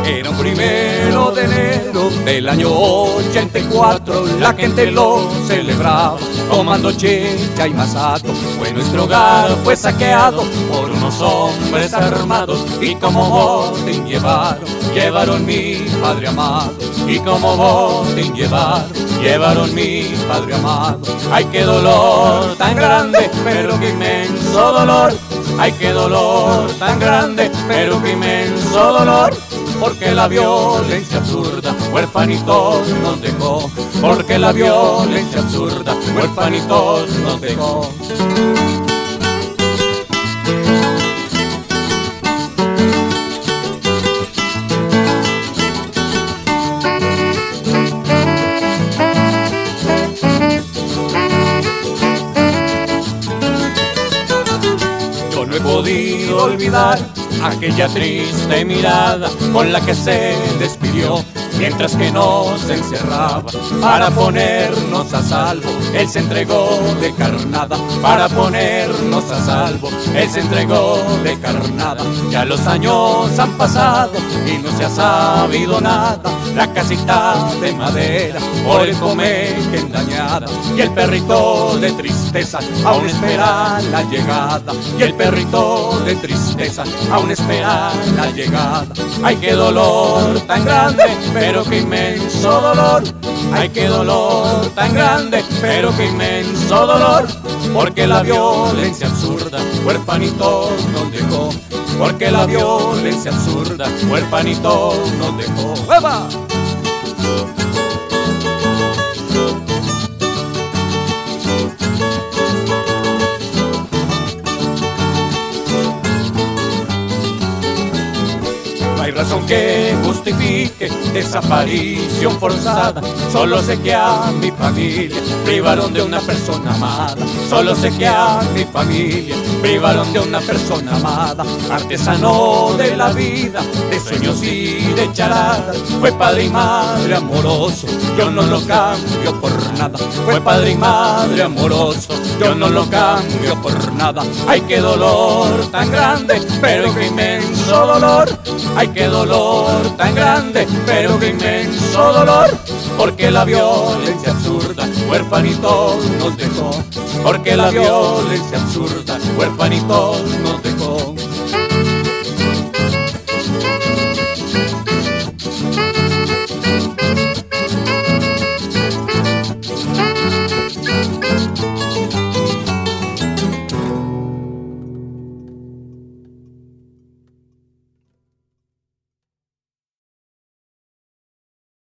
Era un 1 de enero del año 84, la gente lo celebraba tomando chicha y masato. Pues nuestro hogar fue saqueado por unos hombres armados y como botín llevaron mi padre amado. Y como botín llevaron mi padre amado. Ay, qué dolor tan grande, pero qué inmenso dolor. Ay, qué dolor tan grande, pero qué inmenso dolor. Porque la violencia absurda huérfanitos nos dejó. Porque la violencia absurda huérfanitos nos dejó. Yo no he podido olvidar aquella triste mirada con la que se despidió mientras que nos encerraba para ponernos a salvo. Él se entregó de carnada para ponernos a salvo. Él se entregó de carnada. Ya los años han pasado y no se ha sabido nada. La casita de madera por el Comequén dañada y el perrito de tristeza aún espera la llegada. Y el perrito de tristeza aún espera la llegada. Ay, qué dolor tan grande, pero qué inmenso dolor. Ay, qué dolor tan grande, pero qué inmenso dolor. Porque la violencia absurda huérfanitos nos dejó. Porque la violencia absurda huérfanitos nos dejó. ¡Hueva! No hay razón que justifique desaparición forzada. Solo sé que a mi familia privaron de una persona amada. Solo sé que a mi familia privaron de una persona amada. Artesano de la vida, de sueños y de charadas. Fue padre y madre amoroso, yo no lo cambio por nada. Fue padre y madre amoroso, yo no lo cambio por nada. Ay, qué dolor tan grande, pero qué inmenso dolor. Ay, qué dolor tan grande, pero qué inmenso dolor. Porque la violencia absurda huérfanitos nos dejó. Porque la violencia absurda huérfanitos nos dejó.